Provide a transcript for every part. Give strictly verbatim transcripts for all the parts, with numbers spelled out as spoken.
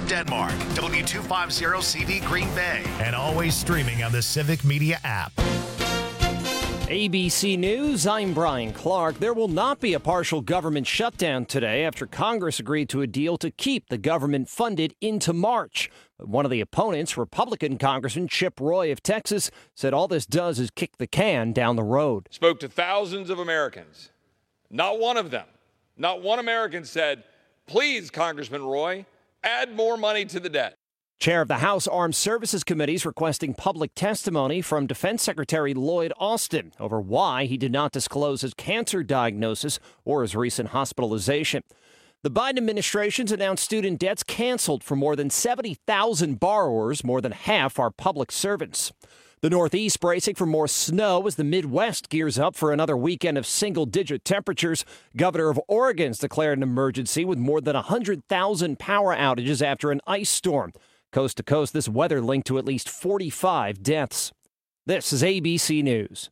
Denmark, W two fifty C V Green Bay. And always streaming on the Civic Media app. A B C News, I'm Brian Clark. There will not be a partial government shutdown today after Congress agreed to a deal to keep the government funded into March. But one of the opponents, Republican Congressman Chip Roy of Texas, said all this does is kick the can down the road. Spoke to thousands of Americans. Not one of them, not one American said, please, Congressman Roy, add more money to the debt. Chair of the House Armed Services Committee is requesting public testimony from Defense Secretary Lloyd Austin over why he did not disclose his cancer diagnosis or his recent hospitalization. The Biden administration's announced student debts canceled for more than seventy thousand borrowers. More than half are public servants. The Northeast bracing for more snow as the Midwest gears up for another weekend of single-digit temperatures. Governor of Oregon's declared an emergency with more than one hundred thousand power outages after an ice storm. Coast to coast, this weather linked to at least forty-five deaths. This is A B C News.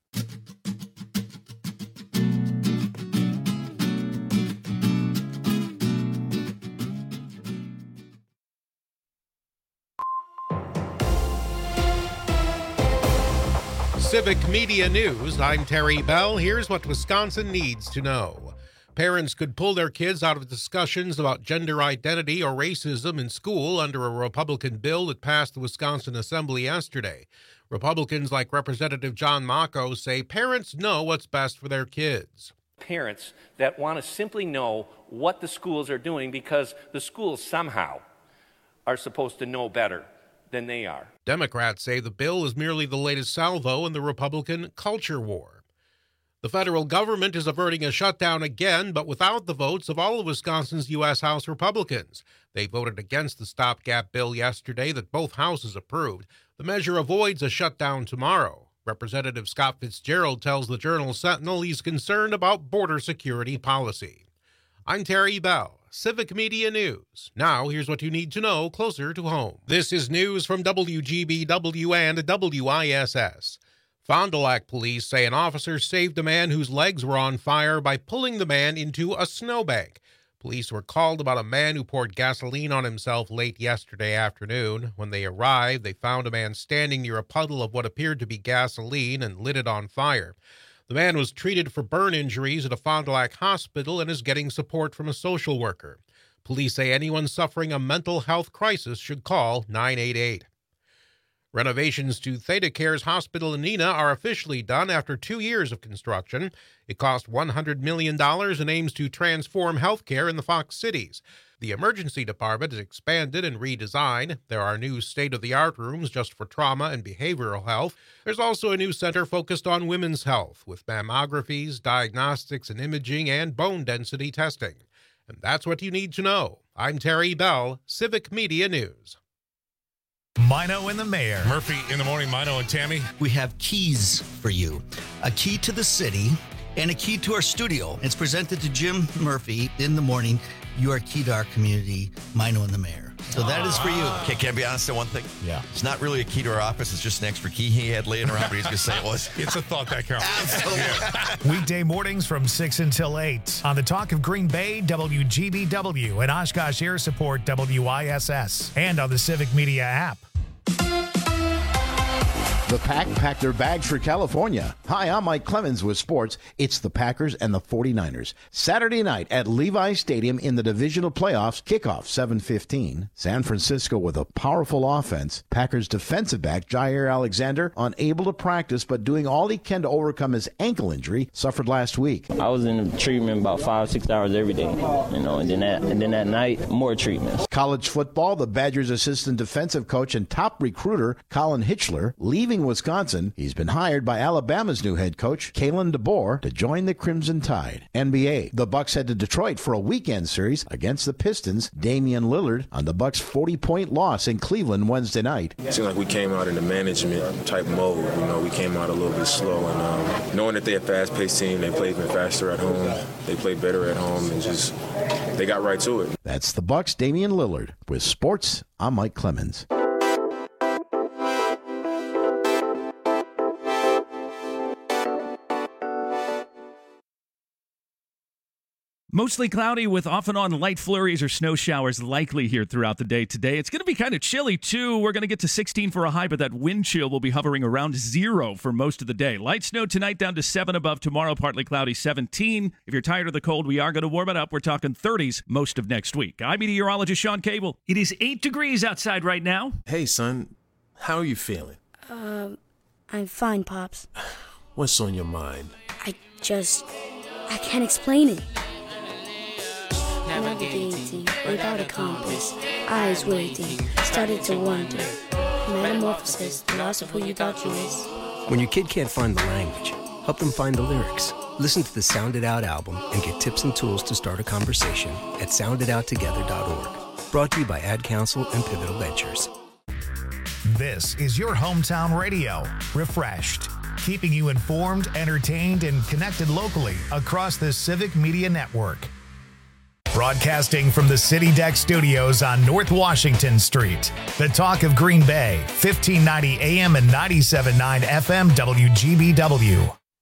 Civic Media News, I'm Terry Bell. Here's what Wisconsin needs to know. Parents could pull their kids out of discussions about gender identity or racism in school under a Republican bill that passed the Wisconsin Assembly yesterday. Republicans like Representative John Mocco say parents know what's best for their kids. Parents that want to simply know what the schools are doing because the schools somehow are supposed to know better than they are. Democrats say the bill is merely the latest salvo in the Republican culture war. The federal government is averting a shutdown again, but without the votes of all of Wisconsin's U S House Republicans. They voted against the stopgap bill yesterday that both houses approved. The measure avoids a shutdown tomorrow. Representative Scott Fitzgerald tells the Journal-Sentinel he's concerned about border security policy. I'm Terry Bell, Civic Media News. Now, here's what you need to know closer to home. This is news from W G B W and W I S S. Fond du Lac police say an officer saved a man whose legs were on fire by pulling the man into a snowbank. Police were called about a man who poured gasoline on himself late yesterday afternoon. When they arrived, they found a man standing near a puddle of what appeared to be gasoline and lit it on fire. The man was treated for burn injuries at a Fond du Lac hospital and is getting support from a social worker. Police say anyone suffering a mental health crisis should call nine eight eight. Renovations to ThedaCare's hospital in Neenah are officially done after two years of construction. It cost one hundred million dollars and aims to transform healthcare in the Fox cities. The emergency department is expanded and redesigned. There are new state-of-the-art rooms just for trauma and behavioral health. There's also a new center focused on women's health with mammographies, diagnostics and imaging, and bone density testing. And that's what you need to know. I'm Terry Bell, Civic Media News. Mino and the Mayor. Murphy in the morning, Mino and Tammy. We have keys for you. A key to the city and a key to our studio. It's presented to Jim Murphy in the morning. You are key to our community, Mino and the Mayor. So that is for you. Okay, can I be honest on one thing? Yeah. It's not really a key to our office. It's just an extra key he had laying around, but he's going to say it was. It's a thought that counts. Absolutely. Weekday mornings from six until eight on the Talk of Green Bay, W G B W, and Oshkosh Air Support, W I S S, and on the Civic Media app. The Pack packed their bags for California. Hi, I'm Mike Clemens with sports. It's the Packers and the forty-niners. Saturday night at Levi Stadium in the divisional playoffs. Kickoff seven fifteen. San Francisco with a powerful offense. Packers defensive back Jair Alexander unable to practice but doing all he can to overcome his ankle injury suffered last week. I was in treatment about five, six hours every day, you know, and then that, and then that night, more treatments. College football, the Badgers' assistant defensive coach and top recruiter Colin Hitchler leaving Wisconsin. He's been hired by Alabama's new head coach, Kalen DeBoer, to join the Crimson Tide. N B A, the Bucks head to Detroit for a weekend series against the Pistons. Damian Lillard on the Bucks' forty-point loss in Cleveland Wednesday night. It seemed like we came out in the management type mode. You know, we came out a little bit slow, and um, knowing that they're a fast-paced team, they play even faster at home. They play better at home, and just they got right to it. That's the Bucks' Damian Lillard. With sports, I'm Mike Clemens. Mostly cloudy with off and on light flurries or snow showers likely here throughout the day today. It's going to be kind of chilly, too. We're going to get to sixteen for a high, but that wind chill will be hovering around zero for most of the day. Light snow tonight down to seven above. Tomorrow, partly cloudy, seventeen. If you're tired of the cold, we are going to warm it up. We're talking thirties most of next week. I'm meteorologist Sean Cable. It is eight degrees outside right now. Hey, son. How are you feeling? Um, I'm fine, Pops. What's on your mind? I just... I can't explain it. Navigating without a compass, eyes waiting, started to wonder. Metamorphosis, the loss of who you thought you was. When your kid can't find the language, help them find the lyrics. Listen to the Sound It Out album and get tips and tools to start a conversation at sound it out together dot org. Brought to you by Ad Council and Pivotal Ventures. This is your hometown radio, Refreshed, keeping you informed, entertained, and connected locally across the Civic Media Network. Broadcasting from the City Deck Studios on North Washington Street, the talk of Green Bay, fifteen ninety A M and ninety-seven point nine F M W G B W.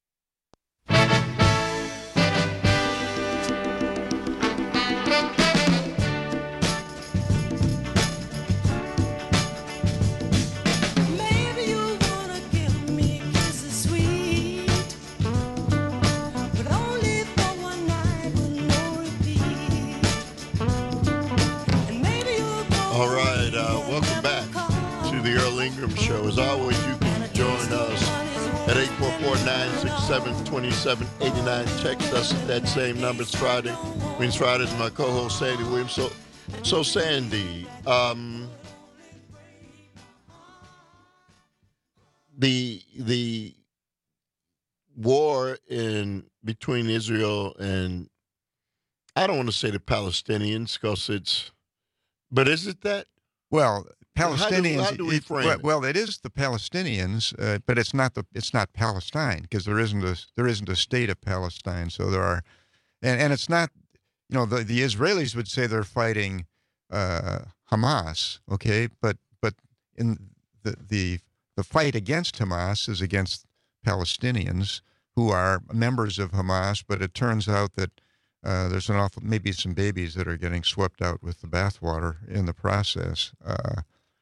Show. As always, you can join us at eight four four, nine six seven, two seven eight nine. Text us at that same number. It's Friday. Means Friday is my co-host, Sandy Williams. So, so Sandy, um, the the war in between Israel and, I don't want to say the Palestinians because it's, but is it that? Well, Palestinians. How do, how do we frame it, it? Well, it is the Palestinians, uh, but it's not the it's not Palestine because there isn't a there isn't a state of Palestine. So there are, and, and it's not, you know, the, the Israelis would say they're fighting uh, Hamas, okay, but but in the the the fight against Hamas is against Palestinians who are members of Hamas, but it turns out that uh, there's an awful maybe some babies that are getting swept out with the bathwater in the process. Uh,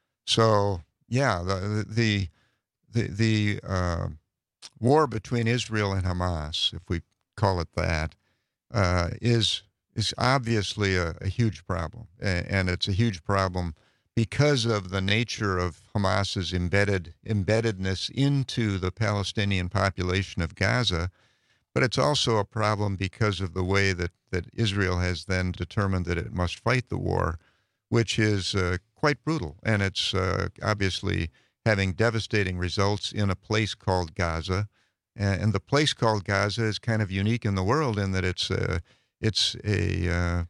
So yeah, the the the, the uh, war between Israel and Hamas, if we call it that, uh, is is obviously a, a huge problem, and it's a huge problem because of the nature of Hamas's embedded embeddedness into the Palestinian population of Gaza. But it's also a problem because of the way that that Israel has then determined that it must fight the war, which is uh, quite brutal, and it's uh, obviously having devastating results in a place called Gaza, and, and the place called Gaza is kind of unique in the world in that it's a, it's a uh,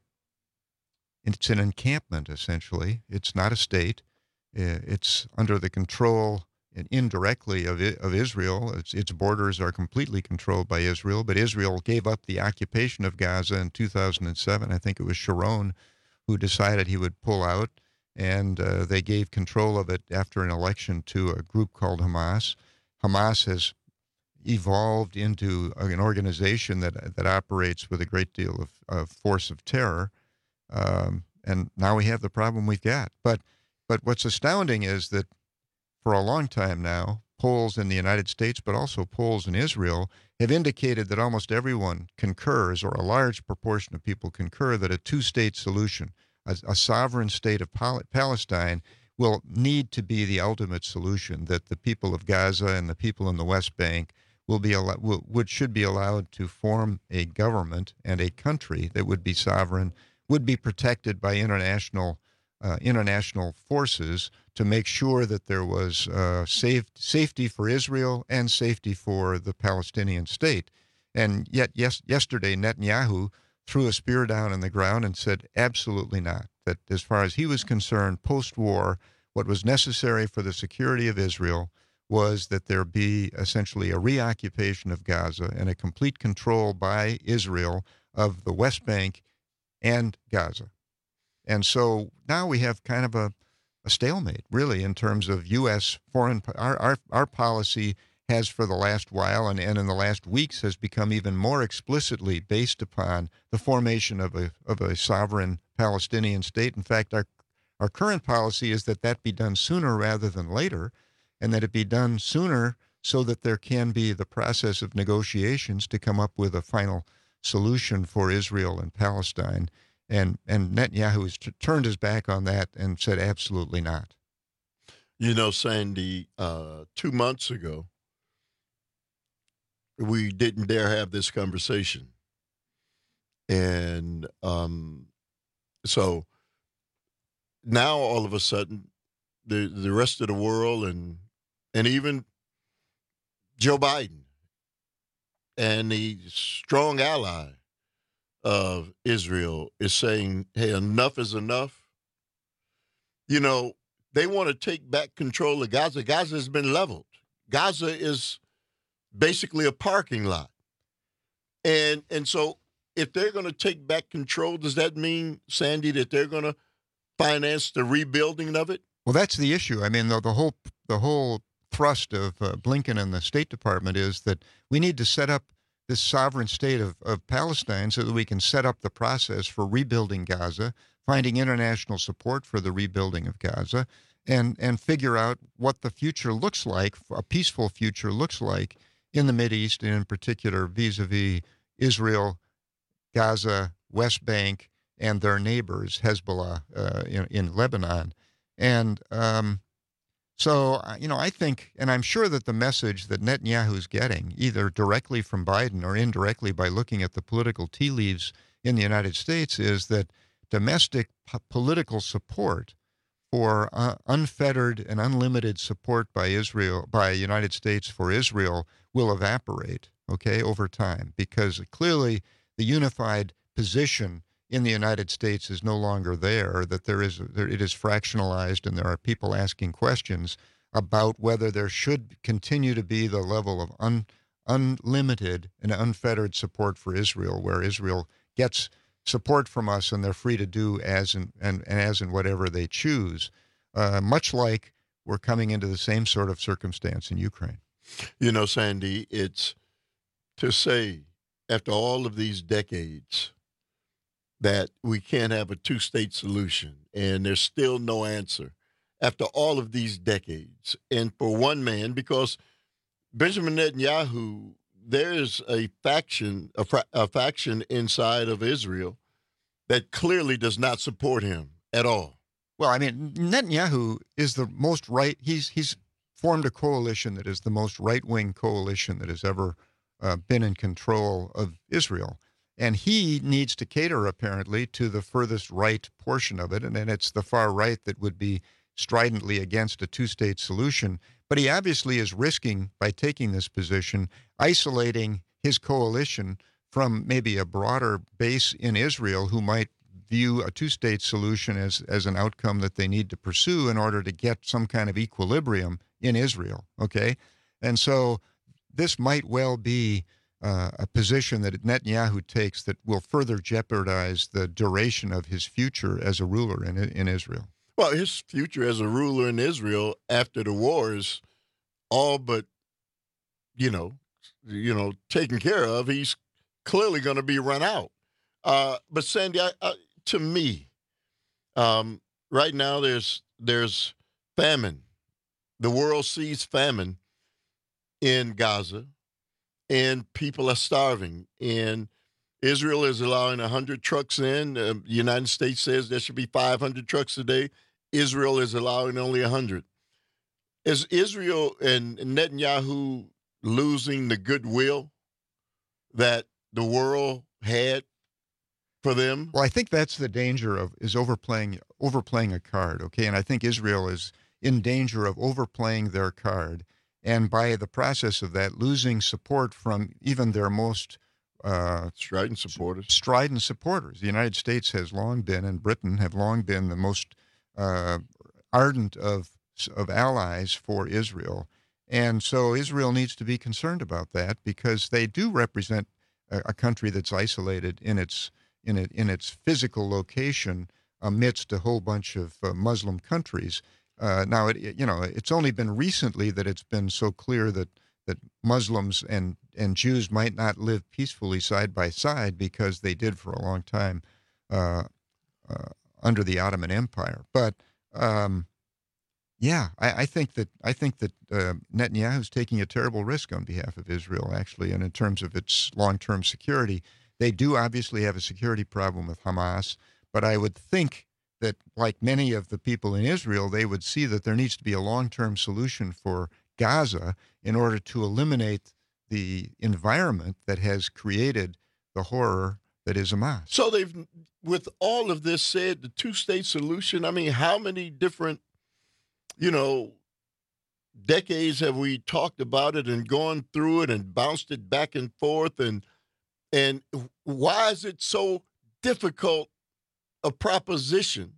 it's an encampment essentially. It's not a state. It's under the control and indirectly of of Israel. Its its borders are completely controlled by Israel, but Israel gave up the occupation of Gaza in two thousand seven. I think it was Sharon who decided he would pull out, and uh, they gave control of it after an election to a group called Hamas. Hamas has evolved into an organization that that operates with a great deal of, of force of terror, um, and now we have the problem we've got. But but what's astounding is that for a long time now, polls in the United States, but also polls in Israel, have indicated that almost everyone concurs, or a large proportion of people concur, that a two-state solution, a, a sovereign state of Pal- Palestine, will need to be the ultimate solution, that the people of Gaza and the people in the West Bank will be al- will, would should be allowed to form a government and a country that would be sovereign, would be protected by international uh, international forces to make sure that there was uh, safe, safety for Israel and safety for the Palestinian state. And yet, yes, yesterday, Netanyahu threw a spear down in the ground and said, absolutely not. That as far as he was concerned, post-war, what was necessary for the security of Israel was that there be essentially a reoccupation of Gaza and a complete control by Israel of the West Bank and Gaza. And so now we have kind of a, a stalemate, really, in terms of U S foreign, our, our, our policy has for the last while and, and in the last weeks has become even more explicitly based upon the formation of a of a sovereign Palestinian state. In fact, our our current policy is that that be done sooner rather than later, and that it be done sooner so that there can be the process of negotiations to come up with a final solution for Israel and Palestine. And and Netanyahu has t- turned his back on that and said absolutely not. You know, Sandy, uh, two months ago, we didn't dare have this conversation. And um, so now all of a sudden, the the rest of the world and and even Joe Biden and the strong ally of Israel is saying, hey, enough is enough. You know, they want to take back control of Gaza. Gaza has been leveled. Gaza is basically a parking lot. And and so if they're going to take back control, does that mean, Sandy, that they're going to finance the rebuilding of it? Well, that's the issue. I mean, the, the whole the whole thrust of uh, Blinken and the State Department is that we need to set up this sovereign state of, of Palestine so that we can set up the process for rebuilding Gaza, finding international support for the rebuilding of Gaza, and and figure out what the future looks like, a peaceful future looks like in the Mideast, and in particular vis-a-vis Israel, Gaza, West Bank, and their neighbors, Hezbollah, uh, in, in Lebanon. And um, so, you know, I think, and I'm sure that the message that Netanyahu's getting, either directly from Biden or indirectly by looking at the political tea leaves in the United States, is that domestic p- political support for uh, unfettered and unlimited support by Israel, by the United States for Israel, will evaporate, okay, over time, because clearly the unified position in the United States is no longer there, that there is there, it is fractionalized, and there are people asking questions about whether there should continue to be the level of un, unlimited and unfettered support for Israel, where Israel gets support from us and they're free to do as in, and, and as in whatever they choose, uh, much like we're coming into the same sort of circumstance in Ukraine. You know, Sandy, it's to say after all of these decades that we can't have a two-state solution, and there's still no answer after all of these decades. And for one man, because Benjamin Netanyahu, there is a faction, a, fra- a faction inside of Israel that clearly does not support him at all. Well, I mean, Netanyahu is the most right. He's he's formed a coalition that is the most right-wing coalition that has ever uh, been in control of Israel. And he needs to cater, apparently, to the furthest right portion of it, and then it's the far right that would be stridently against a two-state solution. But he obviously is risking, by taking this position, isolating his coalition from maybe a broader base in Israel who might view a two-state solution as, as an outcome that they need to pursue in order to get some kind of equilibrium in Israel, okay? And so this might well be Uh, a position that Netanyahu takes that will further jeopardize the duration of his future as a ruler in in Israel. Well, his future as a ruler in Israel after the war is all but, you know, you know, taken care of. He's clearly going to be run out. Uh, but Sandy, I, I, to me, um, right now there's there's famine. The world sees famine in Gaza. And people are starving. And Israel is allowing one hundred trucks in. Uh, the United States says there should be five hundred trucks a day. Israel is allowing only one hundred. Is Israel and Netanyahu losing the goodwill that the world had for them? Well, I think that's the danger of is overplaying overplaying a card, okay? And I think Israel is in danger of overplaying their card, and by the process of that, losing support from even their most uh, strident supporters. Strident supporters. The United States has long been, and Britain have long been, the most uh, ardent of of allies for Israel. And so Israel needs to be concerned about that, because they do represent a, a country that's isolated in its in it in its physical location amidst a whole bunch of uh, Muslim countries. Uh, now, it, you know, it's only been recently that it's been so clear that that Muslims and, and Jews might not live peacefully side by side because they did for a long time uh, uh, under the Ottoman Empire. But um, yeah, I, I think that I think that uh, Netanyahu's taking a terrible risk on behalf of Israel, actually, and in terms of its long-term security. They do obviously have a security problem with Hamas, but I would think that, like many of the people in Israel, they would see that there needs to be a long-term solution for Gaza in order to eliminate the environment that has created the horror that is Hamas. So they've, with all of this said, the two-state solution, I mean, how many different, you know, decades have we talked about it and gone through it and bounced it back and forth? And, and why is it so difficult a proposition?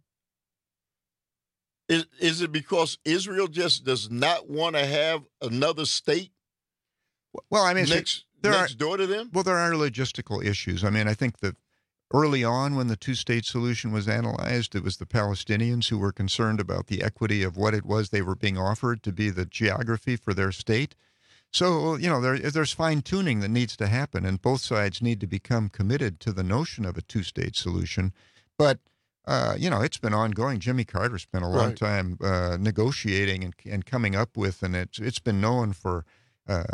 Is, is it because Israel just does not want to have another state well, I mean, next, there next are, door to them? Well, there are logistical issues. I mean, I think that early on when the two-state solution was analyzed, it was the Palestinians who were concerned about the equity of what it was they were being offered to be the geography for their state. So, you know, there, there's fine-tuning that needs to happen, and both sides need to become committed to the notion of a two-state solution. But, uh, you know, it's been ongoing. Jimmy Carter spent a long Right. time uh, negotiating and, and coming up with, and it's, it's been known for uh,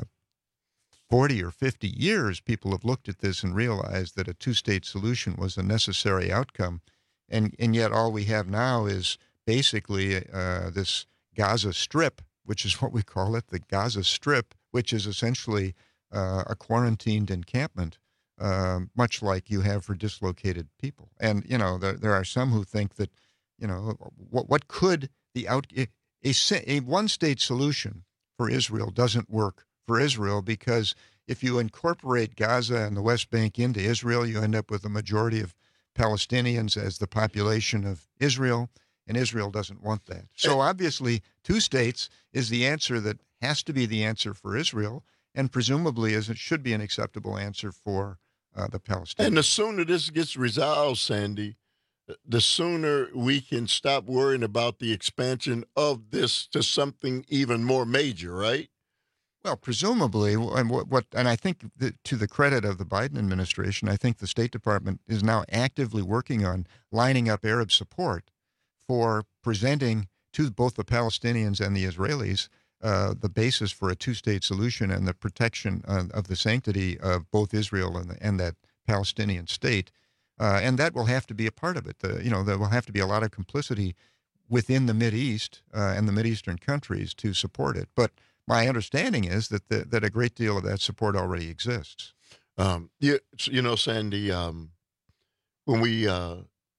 forty or fifty years. People have looked at this and realized that a two-state solution was a necessary outcome. And, and yet all we have now is basically uh, this Gaza Strip, which is what we call it, the Gaza Strip, which is essentially uh, a quarantined encampment, uh, much like you have for dislocated people. And, you know, there, there are some who think that, you know, what, what could the out, a, a, a one-state solution for Israel doesn't work for Israel, because if you incorporate Gaza and the West Bank into Israel, you end up with a majority of Palestinians as the population of Israel, and Israel doesn't want that. So obviously, two states is the answer that has to be the answer for Israel, and presumably is it should be an acceptable answer for uh, the Palestinians. And the sooner this gets resolved, Sandy, the sooner we can stop worrying about the expansion of this to something even more major, right? Well, presumably, and what, what and I think that to the credit of the Biden administration, I think the State Department is now actively working on lining up Arab support for presenting to both the Palestinians and the Israelis uh, the basis for a two-state solution and the protection uh, of the sanctity of both Israel and, the, and that Palestinian state. Uh, and that will have to be a part of it. The, you know, there will have to be a lot of complicity within the Mideast uh, and the Mideastern countries to support it. But my understanding is that the, that a great deal of that support already exists. Um, you, you know, Sandy, um, when we uh,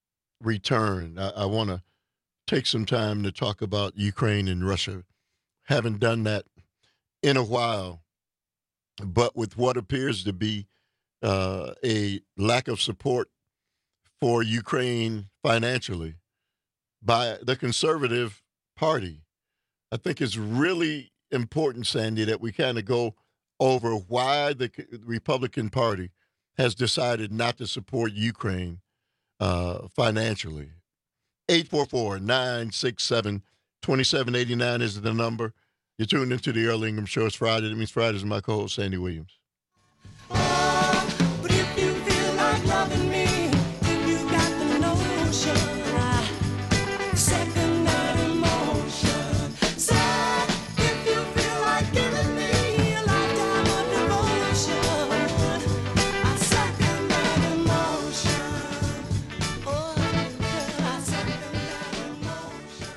return, I, I want to take some time to talk about Ukraine and Russia. Haven't done that in a while, but with what appears to be uh, a lack of support for Ukraine financially by the Conservative Party, I think it's really important, Sandy, that we kind of go over why the Republican Party has decided not to support Ukraine uh, financially. eight four four, nine six seven, two seven eight nine is the number. You're tuned into the Earl Ingham Show. It's Friday. That means Friday is my co-host, Sandy Williams. But if you feel like loving me, then you got the notion. Second night emotion. Say, if you feel like giving me a lifetime of devotion, a second night emotion. Oh, a second night emotion.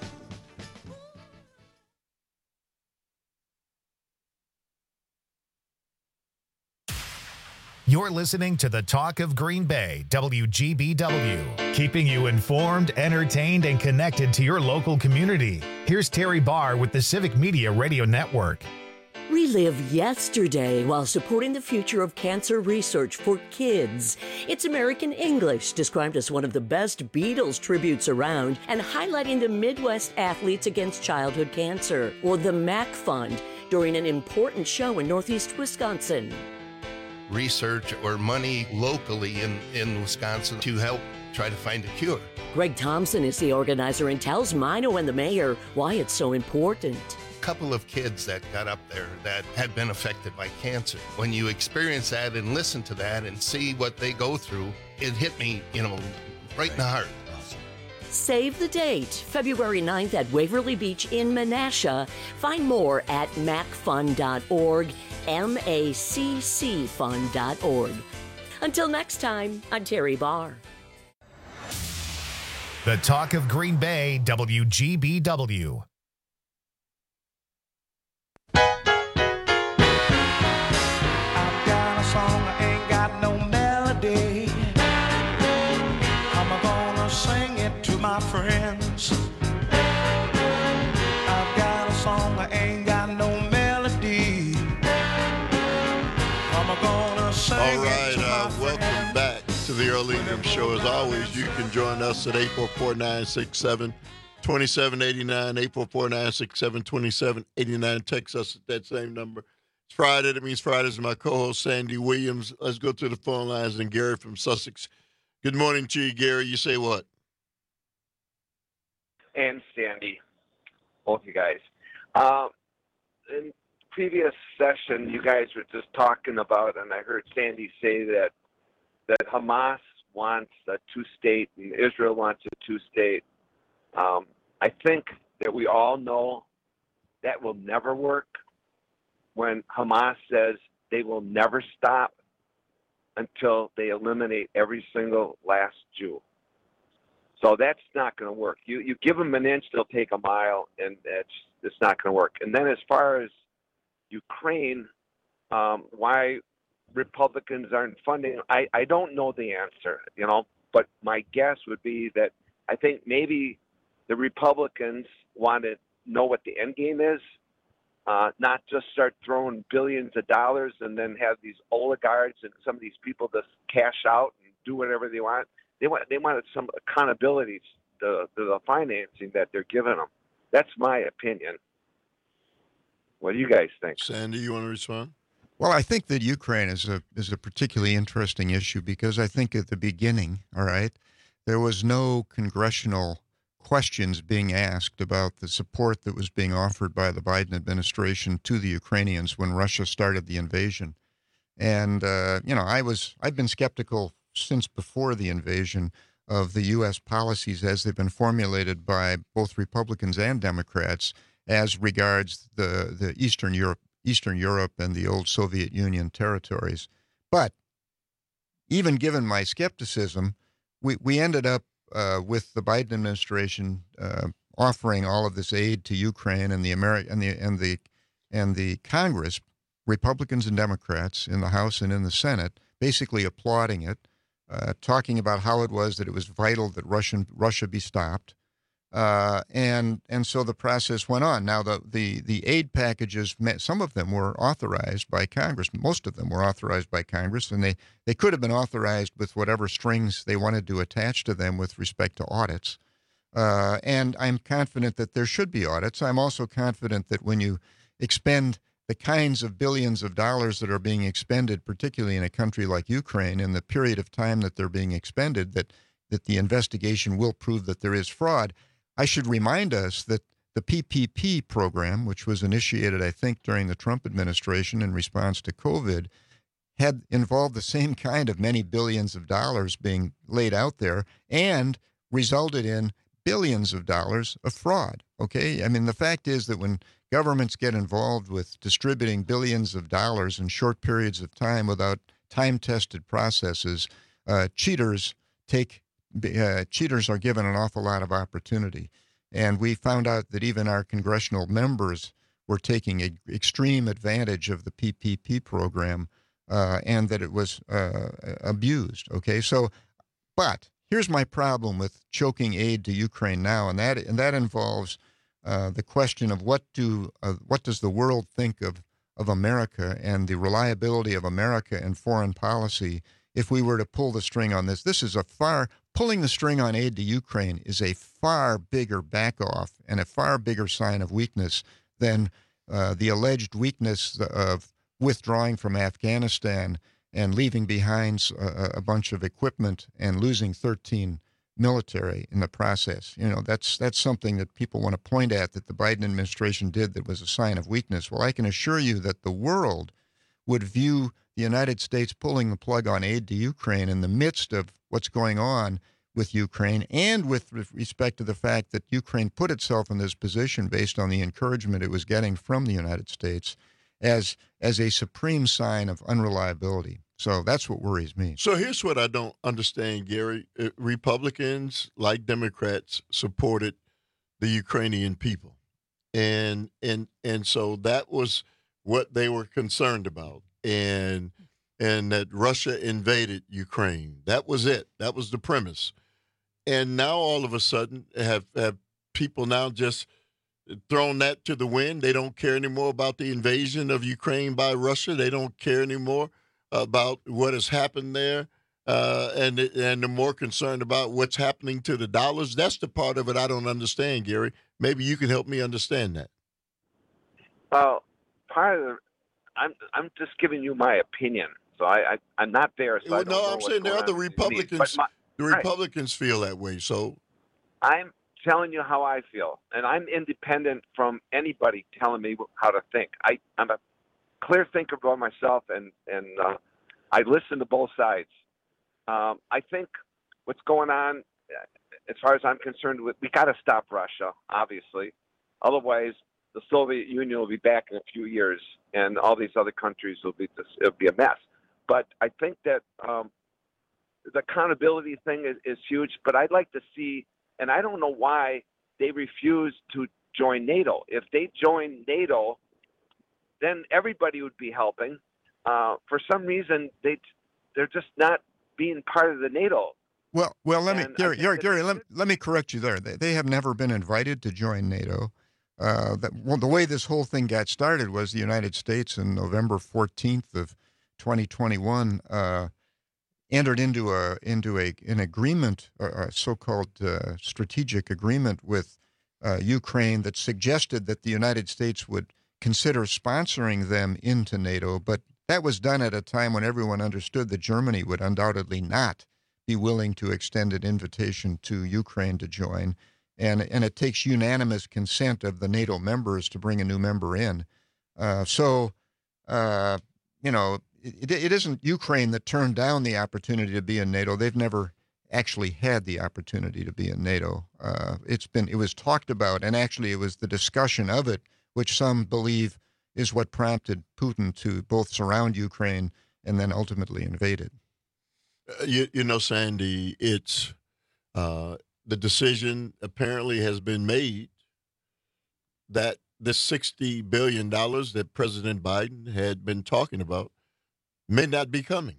You're listening to the Talk of Green Bay, W G B W, keeping you informed, entertained, and connected to your local community. Here's Terry Barr with the Civic Media Radio Network. Relive yesterday while supporting the future of cancer research for kids. It's American English, described as one of the best Beatles tributes around and highlighting the Midwest athletes against childhood cancer, or the M A C Fund, during an important show in Northeast Wisconsin. Research or money locally in, in Wisconsin to help try to find a cure. Greg Thompson is the organizer and tells Mino and the mayor why it's so important. couple of kids that got up there that had been affected by cancer. When you experience that and listen to that and see what they go through, it hit me, you know, right in the heart. Save the date, February ninth at Waverly Beach in Menasha. Find more at mac fund dot org, M A C C fund dot org. Until next time, I'm Terry Barr. The Talk of Green Bay, W G B W. I've got a song, I ain't got no melody. I'm gonna sing it to my friends. I've got a song, I ain't got no melody. I'm gonna sing All it right, to my uh, friends. welcome back to the Early Ingram Show. As always, you can join us at eight four four, nine six seven, two seven eight nine, eight four four, nine six seven, two seven eight nine. Text us at that same number. It's Friday. That means Fridays. My co-host, Sandy Williams. Let's go to the phone lines. And Gary from Sussex. Good morning to you, Gary. You say what? And Sandy, both you guys. Um, in previous session, you guys were just talking about, and I heard Sandy say that that Hamas wants a two-state and Israel wants a two-state. Um, I think that we all know that will never work when Hamas says they will never stop until they eliminate every single last Jew. So that's not going to work. You you give them an inch, they'll take a mile, and it's it's not going to work. And then as far as Ukraine, um, why Republicans aren't funding, I, I don't know the answer, you know, but my guess would be that I think maybe the Republicans want to know what the end game is, uh, not just start throwing billions of dollars and then have these oligarchs and some of these people just cash out and do whatever they want. They want they wanted some accountability to, to the financing that they're giving them. That's my opinion. What do you guys think? Sandy, you want to respond? Well, I think that Ukraine is a is a particularly interesting issue because I think at the beginning, all right, there was no congressional questions being asked about the support that was being offered by the Biden administration to the Ukrainians when Russia started the invasion. And uh, you know, I was I've been skeptical since before the invasion of the U S policies as they've been formulated by both Republicans and Democrats as regards the the Eastern Europe Eastern Europe and the old Soviet Union territories. But even given my skepticism, we, we ended up uh, with the Biden administration uh, offering all of this aid to Ukraine, and the Ameri- and the and the and the Congress, Republicans and Democrats in the House and in the Senate, basically applauding it, uh, talking about how it was that it was vital that Russian Russia be stopped. Uh, and and so the process went on. Now, the, the, the aid packages, some of them were authorized by Congress. Most of them were authorized by Congress, and they, they could have been authorized with whatever strings they wanted to attach to them with respect to audits. Uh, and I'm confident that there should be audits. I'm also confident that when you expend the kinds of billions of dollars that are being expended, particularly in a country like Ukraine, in the period of time that they're being expended, that, that the investigation will prove that there is fraud. I should remind us that the P P P program, which was initiated, I think, during the Trump administration in response to COVID, had involved the same kind of many billions of dollars being laid out there and resulted in billions of dollars of fraud. Okay? I mean, the fact is that when governments get involved with distributing billions of dollars in short periods of time without time-tested processes, uh, cheaters take Uh, cheaters are given an awful lot of opportunity. And we found out that even our congressional members were taking a, extreme advantage of the P P P program uh, and that it was uh, abused. Okay, so, but here's my problem with choking aid to Ukraine now, and that and that involves uh, the question of what do uh, what does the world think of of America and the reliability of America and foreign policy if we were to pull the string on this. This is a far Pulling the string on aid to Ukraine is a far bigger back-off and a far bigger sign of weakness than uh, the alleged weakness of withdrawing from Afghanistan and leaving behind a, a bunch of equipment and losing thirteen military in the process. You know, that's that's something that people want to point at that the Biden administration did that was a sign of weakness. Well, I can assure you that the world would view the United States pulling the plug on aid to Ukraine in the midst of what's going on with Ukraine, and with respect to the fact that Ukraine put itself in this position based on the encouragement it was getting from the United States, as as a supreme sign of unreliability. So that's what worries me. So here's what I don't understand, Gary. Uh, Republicans, like Democrats, supported the Ukrainian people. And and and so that was what they were concerned about. And and that Russia invaded Ukraine. That was it. That was the premise. And now all of a sudden have, have people now just thrown that to the wind. They don't care anymore about the invasion of Ukraine by Russia. They don't care anymore about what has happened there. Uh, and, and they're more concerned about what's happening to the dollars. That's the part of it I don't understand, Gary. Maybe you can help me understand that. Well, part of the, I'm I'm just giving you my opinion. So I, I I'm not there. So well, I don't no, know I'm what's saying there going are the on in Republicans. But my, the right. Republicans feel that way. So I'm telling you how I feel, and I'm independent from anybody telling me how to think. I I'm a clear thinker by myself, and and uh, I listen to both sides. Um, I think what's going on, as far as I'm concerned, with we got to stop Russia, obviously. Otherwise, the Soviet Union will be back in a few years, and all these other countries will be just, it'll be a mess. But I think that um, the accountability thing is, is huge. But I'd like to see, and I don't know why they refuse to join NATO. If they join NATO, then everybody would be helping. Uh, for some reason, they they're just not being part of the NATO. Well, well, let And me, Gary, I think Gary, that- Gary let, let me correct you there. They, they have never been invited to join NATO. Uh, that, well, the way this whole thing got started was the United States on November fourteenth of twenty twenty-one uh, entered into a into a an agreement, a so-called uh, strategic agreement with uh, Ukraine that suggested that the United States would consider sponsoring them into NATO, but that was done at a time when everyone understood that Germany would undoubtedly not be willing to extend an invitation to Ukraine to join. And and it takes unanimous consent of the NATO members to bring a new member in. Uh, so, uh, you know, it, it isn't Ukraine that turned down the opportunity to be in NATO. They've never actually had the opportunity to be in NATO. Uh, it's been it was talked about, and actually it was the discussion of it, which some believe is what prompted Putin to both surround Ukraine and then ultimately invade it. Uh, you, you know, Sandy, it's uh, the decision apparently has been made that this sixty billion dollars that President Biden had been talking about may not be coming.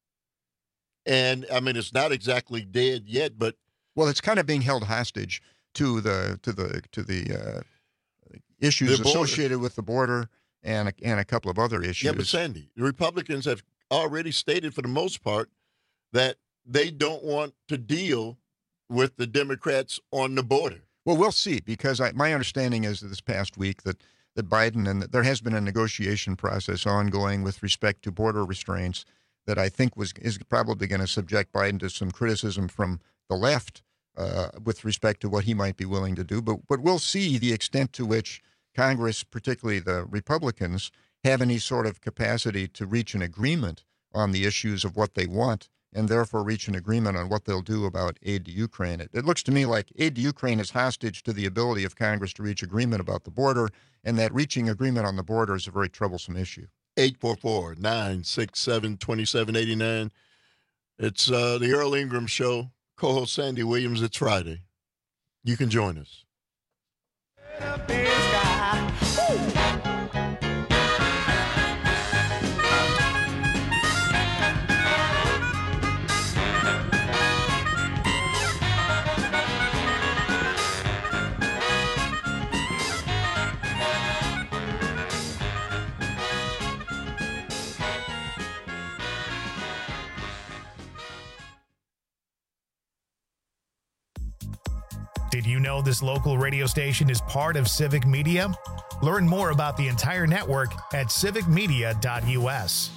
And, I mean, it's not exactly dead yet, but... Well, it's kind of being held hostage to the to the, to the uh, issues The border. associated with the border and a, and a couple of other issues. Yeah, but Sandy, the Republicans have already stated for the most part that they don't want to deal with the Democrats on the border. Well, we'll see, because I, my understanding is this past week that, that Biden, and that there has been a negotiation process ongoing with respect to border restraints that I think was is probably going to subject Biden to some criticism from the left uh, with respect to what he might be willing to do. But, but we'll see the extent to which Congress, particularly the Republicans, have any sort of capacity to reach an agreement on the issues of what they want, and therefore reach an agreement on what they'll do about aid to Ukraine. It, it looks to me like aid to Ukraine is hostage to the ability of Congress to reach agreement about the border, and that reaching agreement on the border is a very troublesome issue. eight four four, nine six seven, two seven eight nine. It's uh, the Earl Ingram Show. Co-host Sandy Williams. It's Friday. You can join us. Did you know this local radio station is part of Civic Media? Learn more about the entire network at civic media dot U S.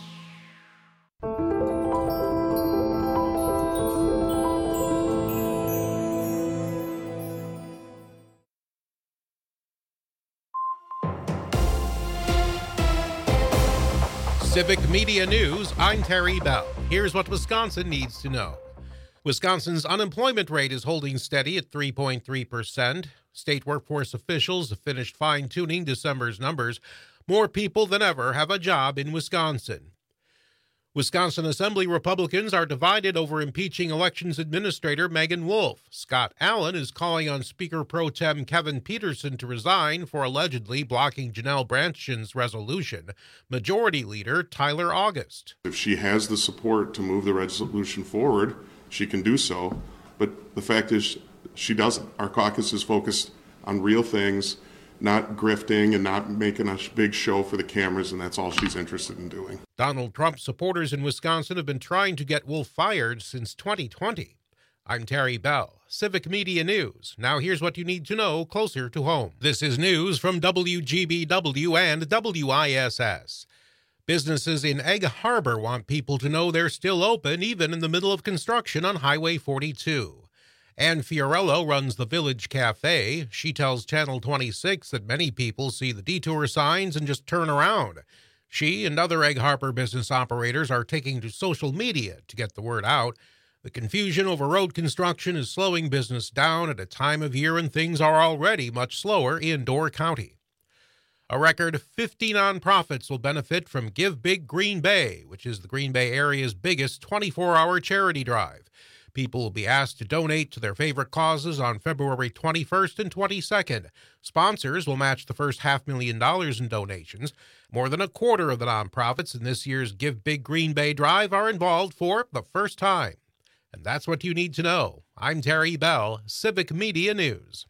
Civic Media News, I'm Terry Bell. Here's what Wisconsin needs to know. Wisconsin's unemployment rate is holding steady at three point three percent. State workforce officials have finished fine-tuning December's numbers. More people than ever have a job in Wisconsin. Wisconsin Assembly Republicans are divided over impeaching Elections Administrator Megan Wolf. Scott Allen is calling on Speaker Pro Tem Kevin Peterson to resign for allegedly blocking Janelle Brandtjen's resolution. Majority Leader Tyler August. If she has the support to move the resolution forward, she can do so. But the fact is, she doesn't. Our caucus is focused on real things, not grifting and not making a big show for the cameras, and that's all she's interested in doing. Donald Trump supporters in Wisconsin have been trying to get Wolf fired since twenty twenty. I'm Terry Bell, Civic Media News. Now here's what you need to know closer to home. This is news from W G B W and W I S S. Businesses in Egg Harbor want people to know they're still open even in the middle of construction on Highway forty-two. Ann Fiorello runs the Village Cafe. She tells Channel twenty-six that many people see the detour signs and just turn around. She and other Egg Harbor business operators are taking to social media to get the word out. The confusion over road construction is slowing business down at a time of year when things are already much slower in Door County. A record fifty nonprofits will benefit from Give Big Green Bay, which is the Green Bay area's biggest twenty-four hour charity drive. People will be asked to donate to their favorite causes on February twenty-first and twenty-second. Sponsors will match the first half million dollars in donations. More than a quarter of the nonprofits in this year's Give Big Green Bay Drive are involved for the first time. And that's what you need to know. I'm Terry Bell, Civic Media News.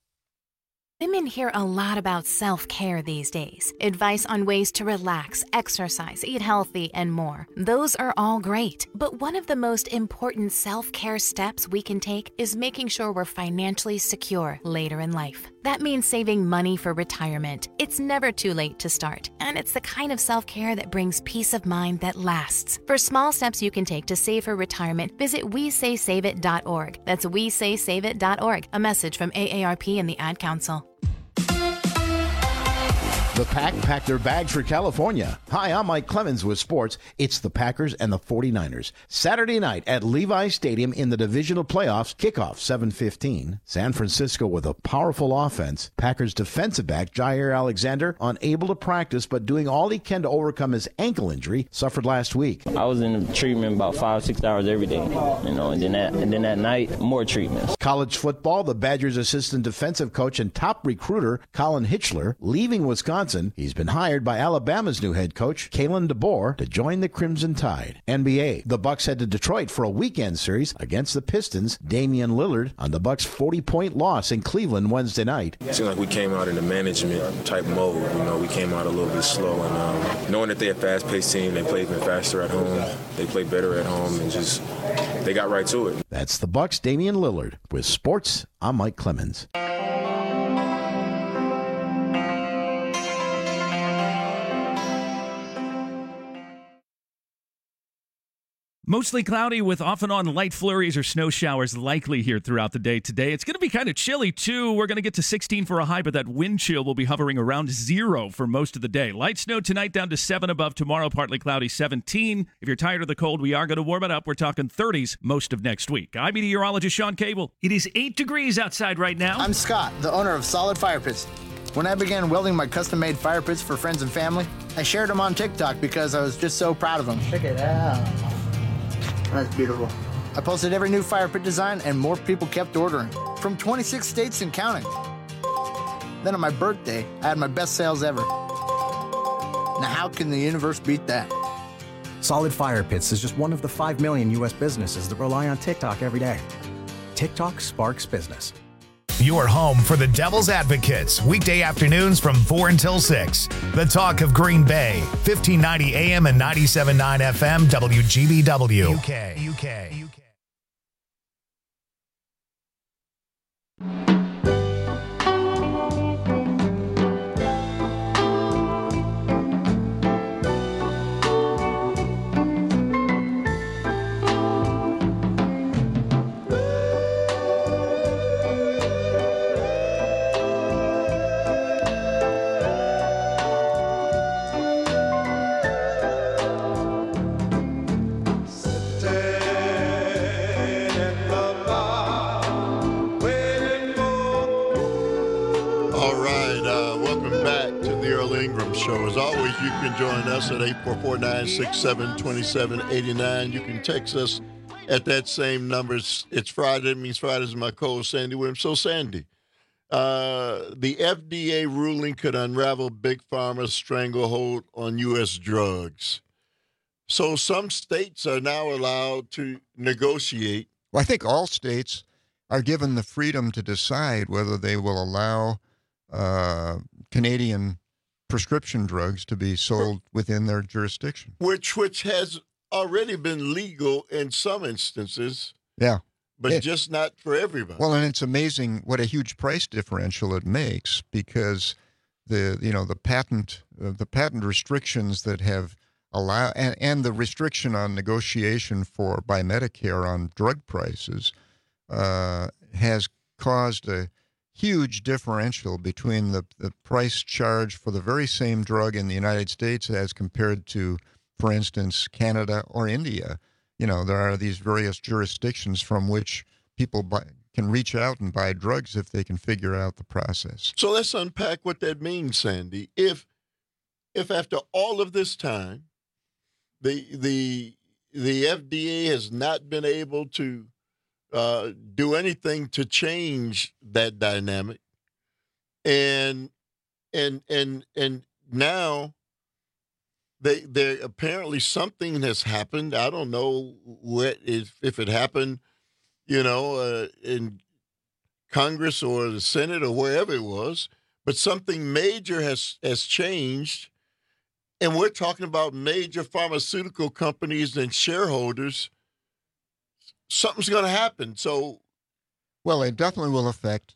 Women hear a lot about self-care these days. Advice on ways to relax, exercise, eat healthy, and more. Those are all great. But one of the most important self-care steps we can take is making sure we're financially secure later in life. That means saving money for retirement. It's never too late to start. And it's the kind of self-care that brings peace of mind that lasts. For small steps you can take to save for retirement, visit we say save it dot org. That's we say save it dot org. A message from A A R P and the Ad Council. The Pack packed their bags for California. Hi, I'm Mike Clemens with sports. It's the Packers and the forty-niners. Saturday night at Levi Stadium in the divisional playoffs. Kickoff seven fifteen. San Francisco with a powerful offense. Packers defensive back Jair Alexander unable to practice but doing all he can to overcome his ankle injury suffered last week. I was in treatment about five, six hours every day, you know, and then that, and then at night, more treatments. College football, the Badgers' assistant defensive coach and top recruiter Colin Hitchler leaving Wisconsin. He's been hired by Alabama's new head coach, Kalen DeBoer, to join the Crimson Tide. N B A, the Bucks head to Detroit for a weekend series against the Pistons. Damian Lillard on the Bucks' forty-point loss in Cleveland Wednesday night. It seemed like we came out in a management type mode. You know, we came out a little bit slow, and um, knowing that they're a fast-paced team, they play even faster at home. They play better at home, and just they got right to it. That's the Bucks' Damian Lillard. With sports, I'm Mike Clemens. Mostly cloudy with off and on light flurries or snow showers likely here throughout the day today. It's going to be kind of chilly, too. We're going to get to sixteen for a high, but that wind chill will be hovering around zero for most of the day. Light snow tonight down to seven above. Tomorrow, partly cloudy, seventeen. If you're tired of the cold, we are going to warm it up. We're talking thirties most of next week. I'm meteorologist Sean Cable. It is eight degrees outside right now. I'm Scott, the owner of Solid Fire Pits. When I began welding my custom-made fire pits for friends and family, I shared them on TikTok because I was just so proud of them. Check it out. That's beautiful. I posted every new fire pit design, and more people kept ordering. From twenty-six states and counting. Then on my birthday, I had my best sales ever. Now how can the universe beat that? Solid Fire Pits is just one of the five million U S businesses that rely on TikTok every day. TikTok sparks business. Your home for the Devil's Advocates, weekday afternoons from four until six. The talk of Green Bay, fifteen ninety A M and ninety-seven point nine F M, W G B W. U K, U K, U K. Uh, welcome back to the Earl Ingram Show. As always, you can join us at eight four four, nine six seven, two seven eight nine. You can text us at that same number. It's, it's Friday. It means Friday is my co-host, Sandy Williams. So, Sandy, uh, the F D A ruling could unravel Big Pharma's stranglehold on U S drugs. So some states are now allowed to negotiate. Well, I think all states are given the freedom to decide whether they will allow uh, Canadian prescription drugs to be sold within their jurisdiction. Which which has already been legal in some instances, Yeah. but It- just not for everybody. Well, and it's amazing what a huge price differential it makes because the you know the patent uh, the patent restrictions that have allow and, and the restriction on negotiation for by Medicare on drug prices uh, has caused a huge differential between the, the price charged for the very same drug in the United States as compared to, for instance, Canada or India. You know, there are these various jurisdictions from which people buy, can reach out and buy drugs if they can figure out the process. So let's unpack what that means, Sandy. If if after all of this time, the the the F D A has not been able to uh, do anything to change that dynamic, and and and and now they they apparently something has happened. I don't know what if if it happened, you know, uh, in Congress or the Senate or wherever it was, but something major has has changed, and we're talking about major pharmaceutical companies and shareholders. Something's going to happen. So, well, it definitely will affect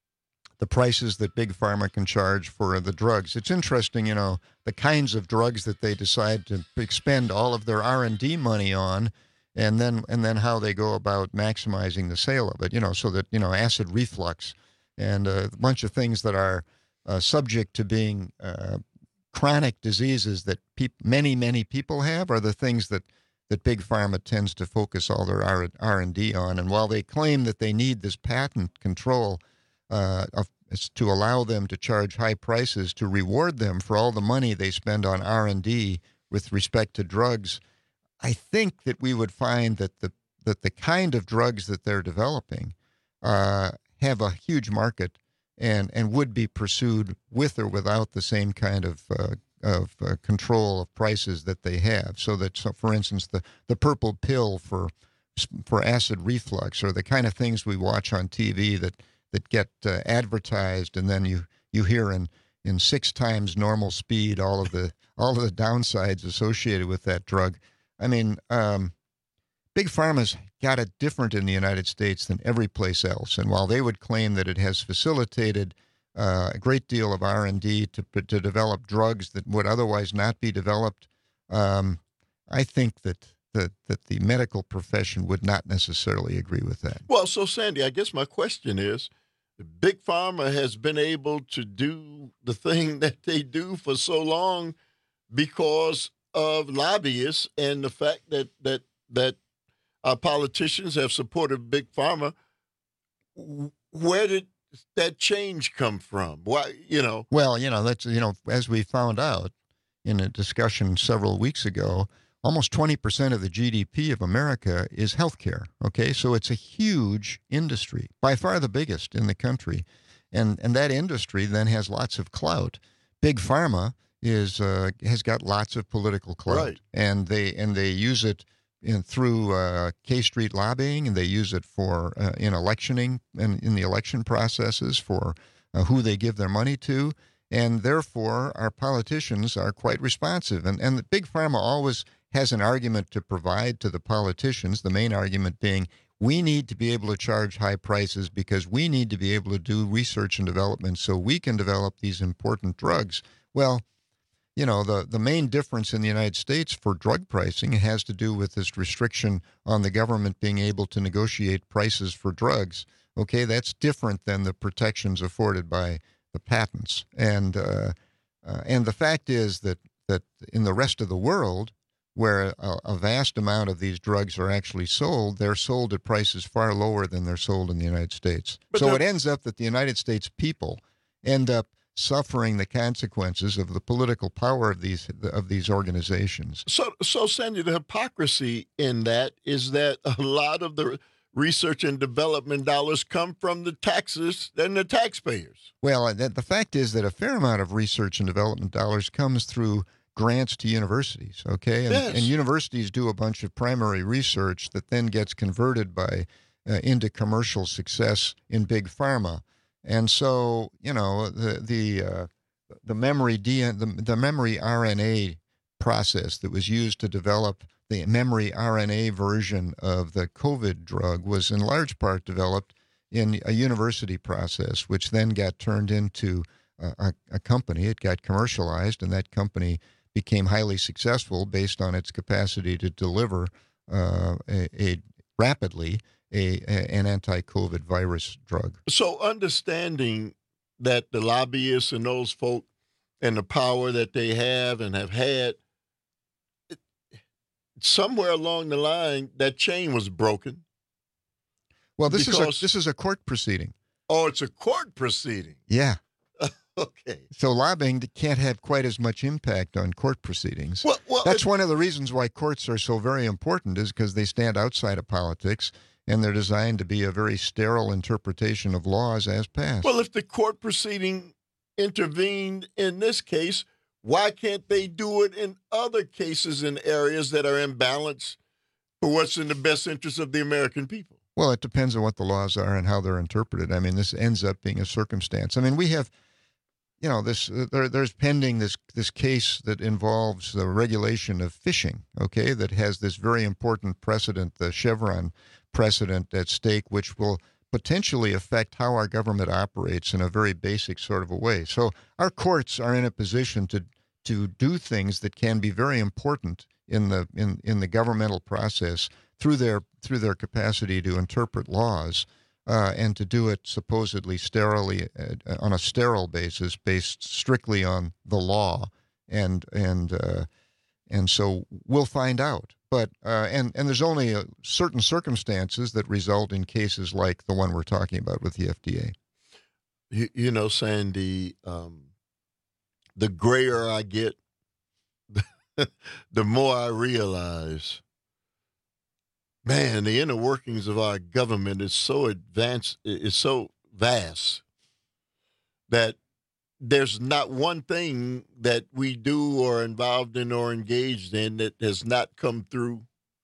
the prices that Big Pharma can charge for the drugs. It's interesting, you know, the kinds of drugs that they decide to expend all of their R and D money on, and then and then how they go about maximizing the sale of it, you know, so that, you know, acid reflux and a bunch of things that are uh, subject to being uh, chronic diseases that peop- many, many people have are the things that that Big Pharma tends to focus all their R and D on. And while they claim that they need this patent control uh, of, to allow them to charge high prices to reward them for all the money they spend on R and D with respect to drugs, I think that we would find that the that the kind of drugs that they're developing uh, have a huge market and, and would be pursued with or without the same kind of uh, of uh, control of prices that they have. So that, so for instance, the, the purple pill for for acid reflux, or the kind of things we watch on T V that that get uh, advertised, and then you you hear in in six times normal speed all of the all of the downsides associated with that drug. I mean, um, Big Pharma's got it different in the United States than every place else, and while they would claim that it has facilitated Uh, a great deal of R and D to to develop drugs that would otherwise not be developed, um, I think that, that that the medical profession would not necessarily agree with that. well, so Sandy, I guess my question is, Big Pharma has been able to do the thing that they do for so long because of lobbyists and the fact that that that our politicians have supported Big Pharma. Where did that change come from? Why, you know? Well, you know, that's, you know, as we found out in a discussion several weeks ago, almost twenty percent of the G D P of America is healthcare. Okay, so it's a huge industry, by far the biggest in the country, and and that industry then has lots of clout. Big Pharma is uh, has got lots of political clout, Right. and they and they use it in, through uh, K Street lobbying, and they use it for uh, in electioning and in the election processes for uh, who they give their money to, and therefore our politicians are quite responsive. And and the Big Pharma always has an argument to provide to the politicians. The main argument being, we need to be able to charge high prices because we need to be able to do research and development so we can develop these important drugs. Well, you know, the, the main difference in the United States for drug pricing has to do with this restriction on the government being able to negotiate prices for drugs. Okay, that's different than the protections afforded by the patents. And uh, uh, and the fact is that, that in the rest of the world, where a, a vast amount of these drugs are actually sold, they're sold at prices far lower than they're sold in the United States. But so there- it ends up that the United States people end up suffering the consequences of the political power of these of these organizations. So, so Sandy, the hypocrisy in that is that a lot of the research and development dollars come from the taxes and the taxpayers. Well, the, the fact is that a fair amount of research and development dollars comes through grants to universities, okay? And, Yes. and universities do a bunch of primary research that then gets converted by uh, into commercial success in big pharma. And so, you know, the the uh, the memory D N, the, the memory R N A process that was used to develop the memory R N A version of the COVID drug was in large part developed in a university process, which then got turned into a, a, a company. It got commercialized, and that company became highly successful based on its capacity to deliver uh, a, a rapidly a, a an anti-COVID virus drug. So understanding that the lobbyists and those folk and the power that they have and have had, it, somewhere along the line, that chain was broken. Well, this Because- is a this is a court proceeding. Oh, it's a court proceeding. Yeah. Okay. So lobbying can't have quite as much impact on court proceedings. Well, well, That's if- one of the reasons why courts are so very important, is because they stand outside of politics, and they're designed to be a very sterile interpretation of laws as passed. Well, if the court proceeding intervened in this case, why can't they do it in other cases in areas that are imbalanced for what's in the best interest of the American people? Well, it depends on what the laws are and how they're interpreted. I mean, this ends up being a circumstance. I mean, we have, you know, this uh, there, there's pending this this case that involves the regulation of fishing, okay, that has this very important precedent, the Chevron precedent at stake, which will potentially affect how our government operates in a very basic sort of a way. So our courts are in a position to to do things that can be very important in the in, in the governmental process through their through their capacity to interpret laws, uh, and to do it supposedly sterilely uh, on a sterile basis, based strictly on the law, and and uh, and so we'll find out. But uh, and and there's only uh, certain circumstances that result in cases like the one we're talking about with the F D A. You, you know, Sandy, um, the grayer I get, the more I realize, man, the inner workings of our government is so advanced, is so vast that there's not one thing that we do or involved in or engaged in that has not come through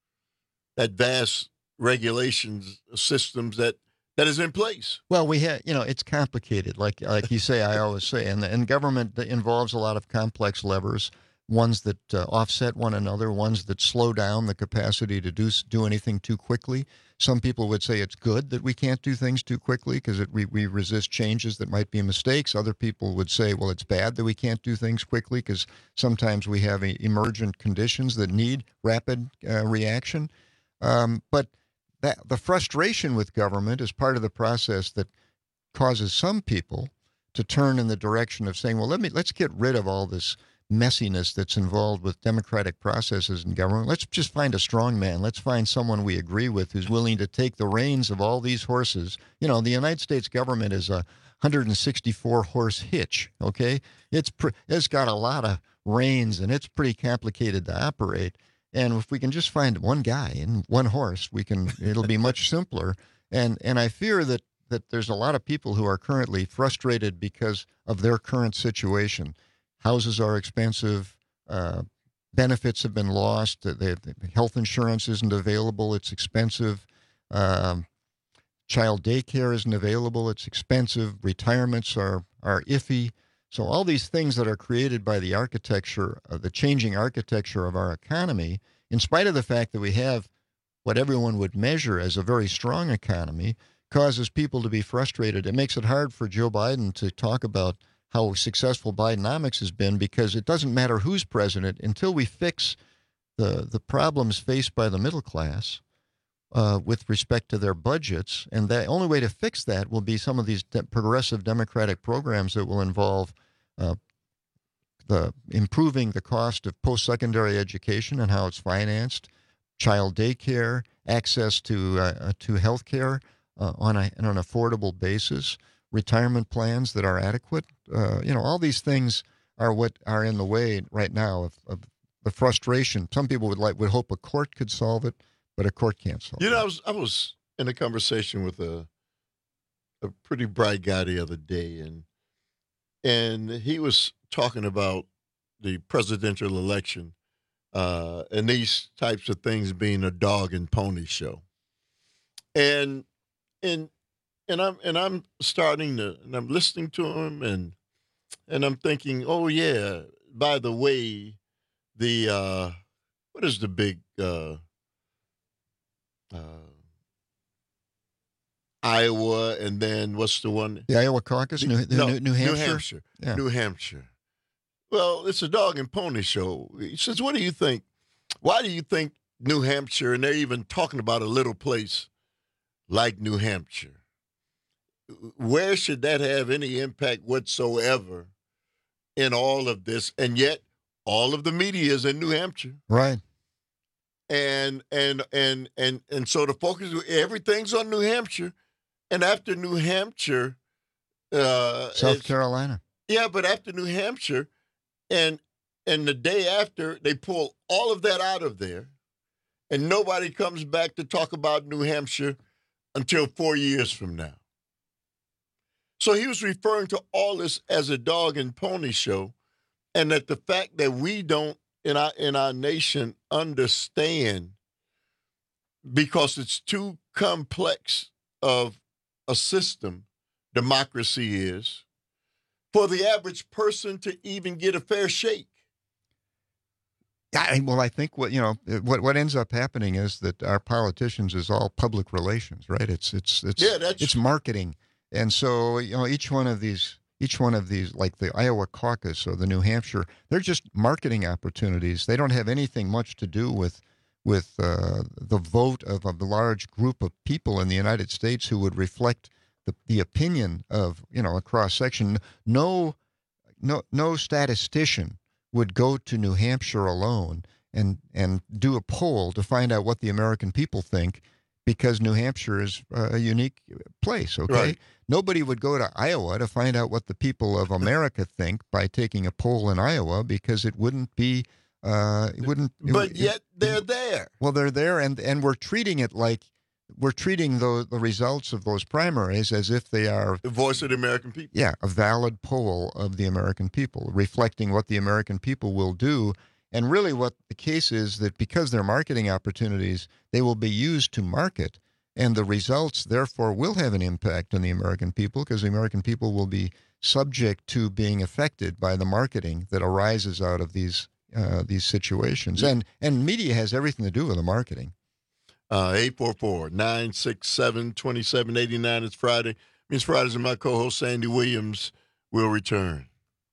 that vast regulations systems that that is in place. Well, we have, you know, it's complicated, like like you say, I always say, and and government involves a lot of complex levers, ones that uh, offset one another, ones that slow down the capacity to do do anything too quickly. Some people would say it's good that we can't do things too quickly because we, we resist changes that might be mistakes. Other people would say, well, it's bad that we can't do things quickly because sometimes we have e- emergent conditions that need rapid uh, reaction. Um, but that the frustration with government is part of the process that causes some people to turn in the direction of saying, well, let me let's get rid of all this messiness that's involved with democratic processes in government. Let's just find a strong man. Let's find someone we agree with who's willing to take the reins of all these horses. You know, the United States government is a one hundred sixty-four horse hitch, okay? It's pre- it's got a lot of reins, and it's pretty complicated to operate. And if we can just find one guy and one horse, we can it'll be much simpler. And and I fear that that there's a lot of people who are currently frustrated because of their current situation. Houses are expensive. Uh, benefits have been lost. The, the health insurance isn't available. It's expensive. Um, child daycare isn't available. It's expensive. Retirements are are iffy. So all these things that are created by the architecture, uh, the changing architecture of our economy, in spite of the fact that we have what everyone would measure as a very strong economy, causes people to be frustrated. It makes it hard for Joe Biden to talk about how successful Bidenomics has been, because it doesn't matter who's president until we fix the the problems faced by the middle class uh, with respect to their budgets. And the only way to fix that will be some of these de- progressive democratic programs that will involve uh, the improving the cost of post-secondary education and how it's financed, child daycare, access to uh, to health care uh, on, a, on an affordable basis, retirement plans that are adequate, uh, you know, all these things are what are in the way right now of, of the frustration. Some people would like would hope a court could solve it, but a court can't solve it. You know, I was I was in a conversation with a a pretty bright guy the other day, and and he was talking about the presidential election uh, and these types of things being a dog and pony show, and and and I'm and I'm starting to and I'm listening to him, and and I'm thinking, oh yeah, by the way, the uh, what is the big uh, uh, Iowa, and then what's the one? The Iowa caucus, New, no, New, New Hampshire. New Hampshire. Yeah. New Hampshire. Well, it's a dog and pony show. He says, what do you think? Why do you think New Hampshire, and they're even talking about a little place like New Hampshire, where should that have any impact whatsoever in all of this? And yet, all of the media is in New Hampshire. Right. And and and and and so the focus, everything's on New Hampshire. And after New Hampshire, uh, South Carolina. Yeah, but after New Hampshire, and and the day after, they pull all of that out of there, and nobody comes back to talk about New Hampshire until four years from now. So he was referring to all this as a dog and pony show, and that the fact that we don't in our in our nation understand, because it's too complex of a system, democracy is, for the average person to even get a fair shake. Yeah, well, I think what you know, what what ends up happening is that our politicians is all public relations, right? It's it's it's yeah, that's... it's marketing, and so you know, each one of these, each one of these, like the Iowa caucus or the New Hampshire, they're just marketing opportunities. They don't have anything much to do with with uh, the vote of a large group of people in the United States who would reflect the the opinion of you know a cross section. No, no, no statistician would go to New Hampshire alone and and do a poll to find out what the American people think, because New Hampshire is a unique place, okay? Right. Nobody would go to Iowa to find out what the people of America think by taking a poll in Iowa, because it wouldn't be, uh, it wouldn't. But it, yet it, they're there. Well, they're there, and, and we're treating it like, we're treating the, the results of those primaries as if they are the voice of the American people. Yeah, a valid poll of the American people, reflecting what the American people will do. And really what the case is that because they're marketing opportunities, they will be used to market, and the results, therefore, will have an impact on the American people, because the American people will be subject to being affected by the marketing that arises out of these uh, these situations. And and media has everything to do with the marketing. Uh, eight four four, nine six seven, two seven eight nine. It's Friday. Means Fridays, and my co-host Sandy Williams will return.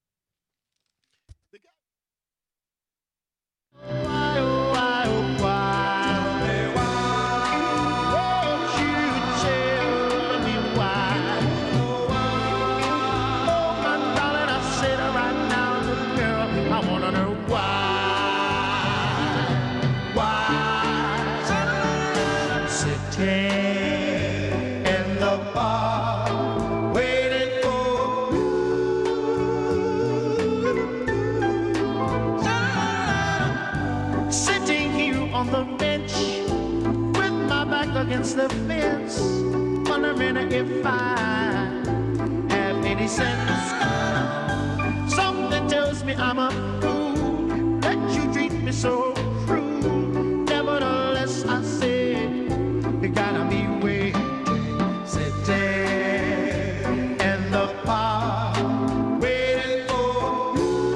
Against the fence, wondering if I have any sense. Something tells me I'm a fool, that you treat me so cruel. Nevertheless, I said, you gotta be waiting, sitting in the park, waiting for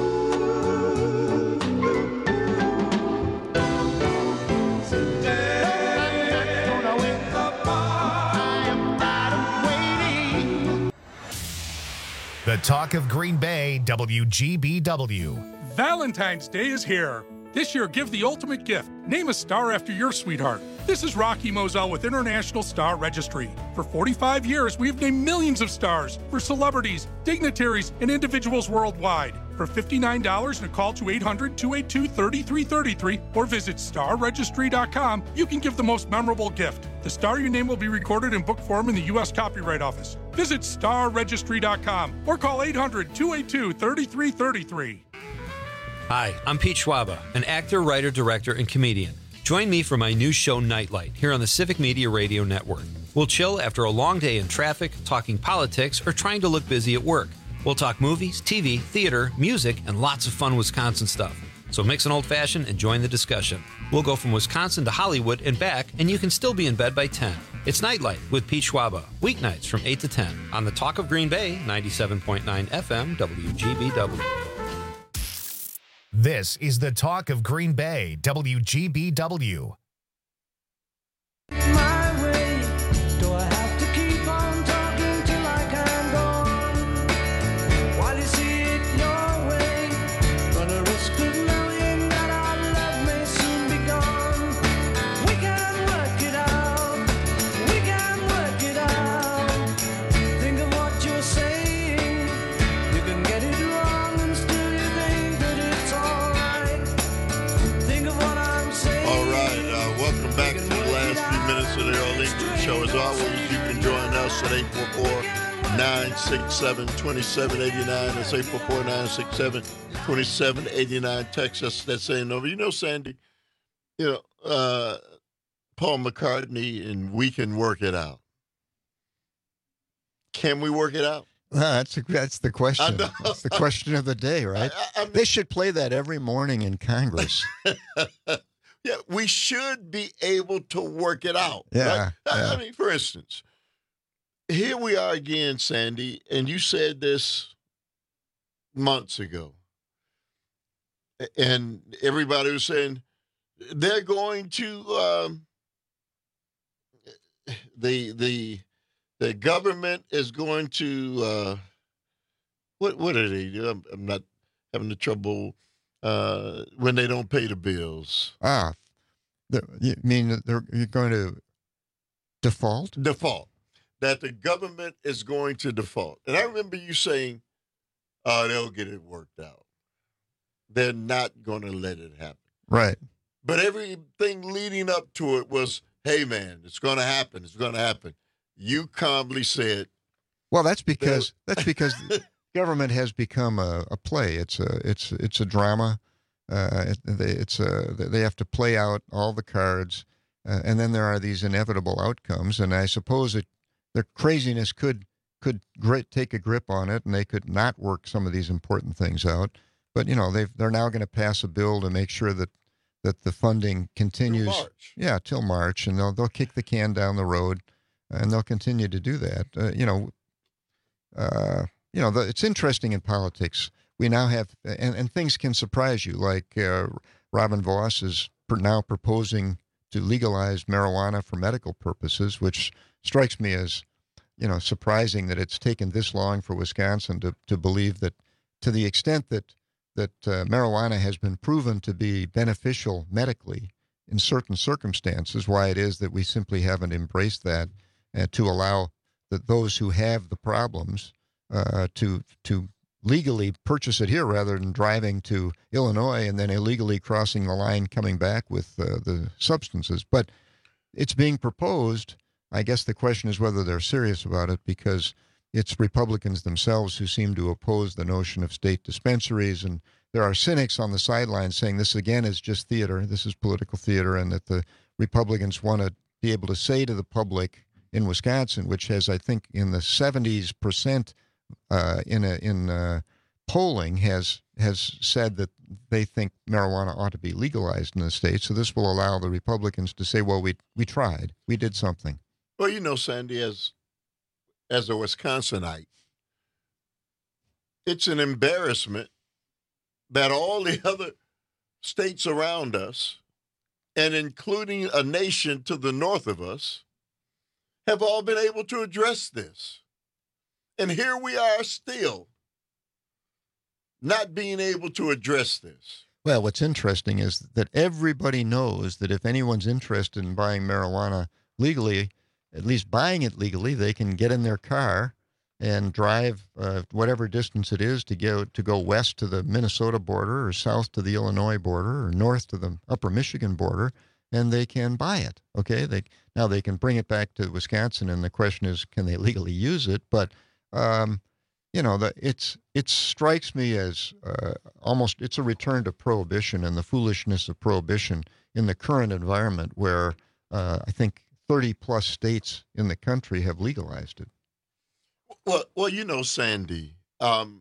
you. Sitting. The talk of Green Bay, W G B W. Valentine's Day is here. This year, give the ultimate gift. Name a star after your sweetheart. This is Rocky Moselle with International Star Registry. For forty-five years, we've named millions of stars for celebrities, dignitaries, and individuals worldwide. For fifty-nine dollars and a call to eight hundred, two eight two, three three three three or visit star registry dot com, you can give the most memorable gift. The star you name will be recorded in book form in the U S Copyright Office. Visit star registry dot com or call eight hundred, two eight two, three three three three. Hi, I'm Pete Schwaba, an actor, writer, director, and comedian. Join me for my new show, Nightlight, here on the Civic Media Radio Network. We'll chill after a long day in traffic, talking politics, or trying to look busy at work. We'll talk movies, T V, theater, music, and lots of fun Wisconsin stuff. So mix an old-fashioned and join the discussion. We'll go from Wisconsin to Hollywood and back, and you can still be in bed by ten. It's Nightlight with Pete Schwaba, weeknights from eight to ten on the Talk of Green Bay, ninety-seven point nine F M, W G B W. This is the Talk of Green Bay, W G B W. My way. Do I have to keep on talking till I can go on? While you see it your way, gonna risk of knowing that our love may soon be gone. We can work it out. We can work it out. Think of what you're saying. You can get it wrong and still you think that it's alright. Think of what I'm saying. All right, uh, welcome back to the last few minutes of the Earl English Show. As always, you can join us at eight four four, nine six seven, two seven eight nine. That's eight four four, nine six seven, two seven eight nine. Text us that same number. You know, Sandy, you know, uh, Paul McCartney and We Can Work It Out. Can we work it out? Uh, that's, a, that's the question. know. That's the question of the day, right? I- I mean- they should play that every morning in Congress. Yeah, we should be able to work it out. Yeah, right? I- yeah. I mean, for instance, here we are again, Sandy, and you said this months ago. A- And everybody was saying they're going to um, the the the government is going to uh, what what are they do? I'm, I'm not having the trouble uh, when they don't pay the bills. Ah, the, you mean that they're you're going to default? Default. That the government is going to default. And I remember you saying, oh, they'll get it worked out. They're not going to let it happen. Right. But everything leading up to it was, hey, man, it's going to happen. It's going to happen. You calmly said. Well, that's because that's because government has become a, a play. It's a it's it's a drama. Uh, it, they, it's a they have to play out all the cards, uh, and then there are these inevitable outcomes. And I suppose that their craziness could could grit, take a grip on it, and they could not work some of these important things out. But you know, they've they're now going to pass a bill to make sure that that the funding continues. Till March. Yeah, till March, and they'll they'll kick the can down the road, and they'll continue to do that. Uh, you know, uh, you know, the, it's interesting in politics. We now have, and, and things can surprise you. Like uh, Robin Vos is per, now proposing to legalize marijuana for medical purposes, which strikes me as, you know, surprising that it's taken this long for Wisconsin to to believe that, to the extent that that uh, marijuana has been proven to be beneficial medically in certain circumstances, why it is that we simply haven't embraced that uh, to allow that those who have the problems uh, to to legally purchase it here rather than driving to Illinois and then illegally crossing the line coming back with uh, the substances. But it's being proposed. I guess the question is whether they're serious about it, because it's Republicans themselves who seem to oppose the notion of state dispensaries. And there are cynics on the sidelines saying this, again, is just theater. This is political theater, and that the Republicans want to be able to say to the public in Wisconsin, which has, I think, in the seventies percent uh, in a, in uh, polling, has has said that they think marijuana ought to be legalized in the state. So this will allow the Republicans to say, well, we we tried. We did something. Well, you know, Sandy, as as a Wisconsinite, it's an embarrassment that all the other states around us, and including a nation to the north of us, have all been able to address this. And here we are still not being able to address this. Well, what's interesting is that everybody knows that if anyone's interested in buying marijuana legally, at least buying it legally, they can get in their car and drive uh, whatever distance it is to go to go west to the Minnesota border, or south to the Illinois border, or north to the upper Michigan border, and they can buy it. Okay, they now they can bring it back to Wisconsin, and the question is, can they legally use it? But um, you know, the, it's it strikes me as uh, almost it's a return to prohibition and the foolishness of prohibition in the current environment where uh, I think thirty plus states in the country have legalized it. Well, well, you know, Sandy, um,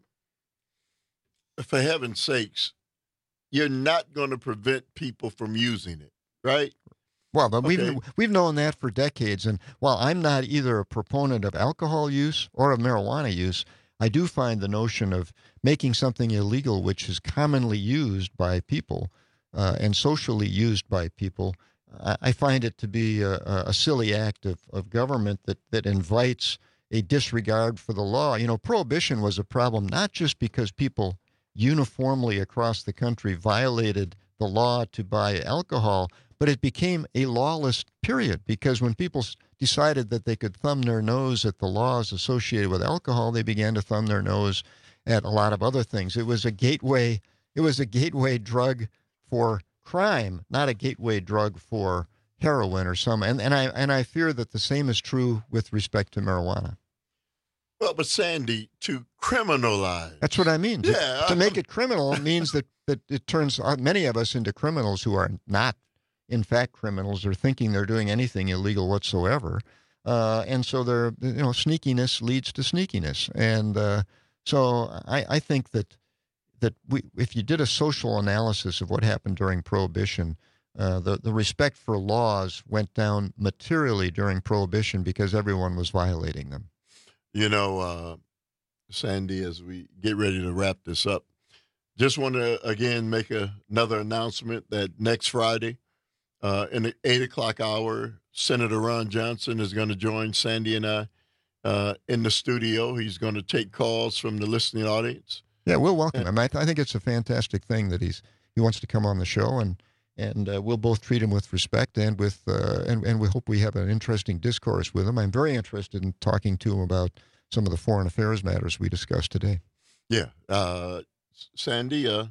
for heaven's sakes, you're not going to prevent people from using it, right? Well, but Okay. we've we've known that for decades, and while I'm not either a proponent of alcohol use or of marijuana use, I do find the notion of making something illegal, which is commonly used by people uh, and socially used by people, I, I find it to be a, a silly act of, of government that that invites a disregard for the law. You know, prohibition was a problem not just because people uniformly across the country violated the law to buy alcohol, but it became a lawless period because when people s- decided that they could thumb their nose at the laws associated with alcohol, they began to thumb their nose at a lot of other things. It was a gateway, it was a gateway drug for crime, not a gateway drug for heroin or some. And, and I and I fear that the same is true with respect to marijuana. Well, but Sandy, to criminalize. That's what I mean. To, Yeah. to make it criminal means that, that it turns uh, many of us into criminals who are not, in fact, criminals or thinking they're doing anything illegal whatsoever. Uh, and so they're, you know, sneakiness leads to sneakiness. And uh, so I, I think that that we, if you did a social analysis of what happened during Prohibition, uh, the, the respect for laws went down materially during Prohibition because everyone was violating them. You know, uh, Sandy, as we get ready to wrap this up, just want to again make a, another announcement that next Friday, uh, in the eight o'clock hour, Senator Ron Johnson is going to join Sandy and I uh, in the studio. He's going to take calls from the listening audience. Yeah, we'll welcome him. I, th- I think it's a fantastic thing that he's he wants to come on the show, and and uh, we'll both treat him with respect and with uh, and and we hope we have an interesting discourse with him. I'm very interested in talking to him about some of the foreign affairs matters we discussed today. Yeah, uh, Sandy, uh,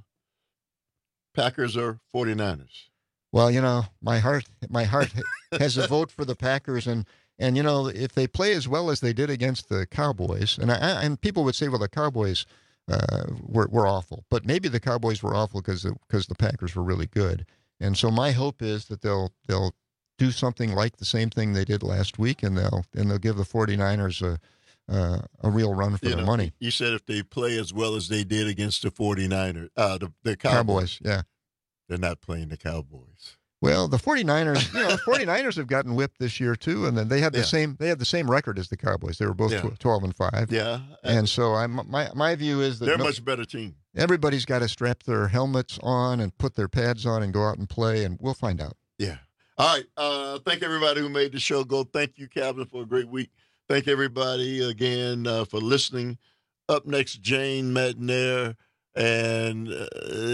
Packers or forty-niners? Well, you know, my heart my heart has a vote for the Packers, and and you know, if they play as well as they did against the Cowboys, and I, and people would say, well, the Cowboys uh, were were awful, but maybe the Cowboys were awful because because the Packers were really good, and so my hope is that they'll they'll do something like the same thing they did last week, and they'll and they'll give the forty-niners a uh, a real run for You their know, money. You said if they play as well as they did against the forty-niners, uh, the, the Cowboys, Cowboys, yeah. They're not playing the Cowboys. Well, the forty-niners, you know, the forty-niners have gotten whipped this year too, and then they had the Yeah. same they had the same record as the Cowboys. They were both Yeah. tw- twelve and five. Yeah. And so I my my view is that They're a no- much better team. everybody's got to strap their helmets on and put their pads on and go out and play, and we'll find out. Yeah. All right. Uh, thank everybody who made the show go. Thank you, Calvin, for a great week. Thank everybody again uh, for listening. Up next, Jane Matnair and uh,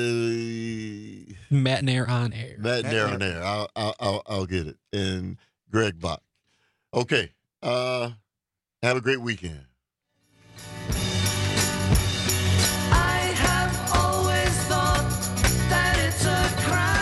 Matnair on air. Matnair on air. I'll, I'll, I'll, I'll get it. And Greg Bach. Okay. Uh, have a great weekend. I have always thought that it's a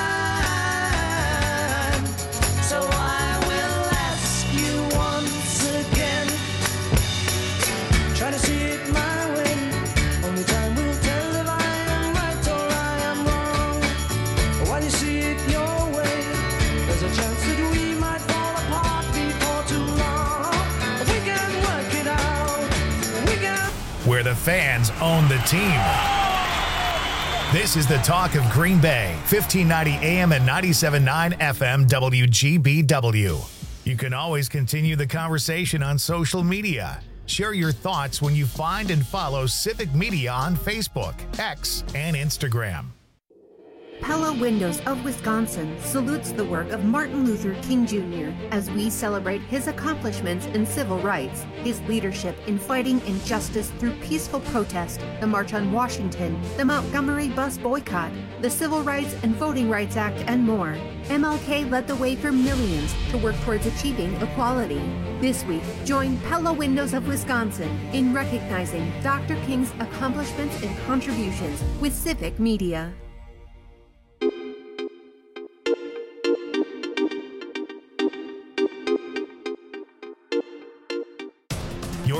crime, so I will ask you once again. Try to see it my way. Only time will tell if I am right or I am wrong. While you see it your way, there's a chance that we might fall apart before too long. We can work it out. We can. Where the fans own the team. This is the talk of Green Bay, fifteen ninety A M and ninety-seven point nine F M W G B W. You can always continue the conversation on social media. Share your thoughts when you find and follow Civic Media on Facebook, X, and Instagram. Pella Windows of Wisconsin salutes the work of Martin Luther King Junior as we celebrate his accomplishments in civil rights, his leadership in fighting injustice through peaceful protest, the March on Washington, the Montgomery bus boycott, the Civil Rights and Voting Rights Act, and more. M L K led the way for millions to work towards achieving equality. This week, join Pella Windows of Wisconsin in recognizing Doctor King's accomplishments and contributions with Civic Media.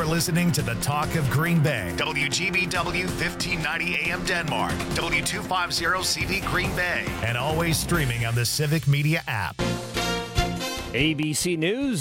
listening to the Talk of Green Bay. W G B W fifteen ninety A M Denmark, W two fifty C V Green Bay, and always streaming on the Civic Media app. A B C News.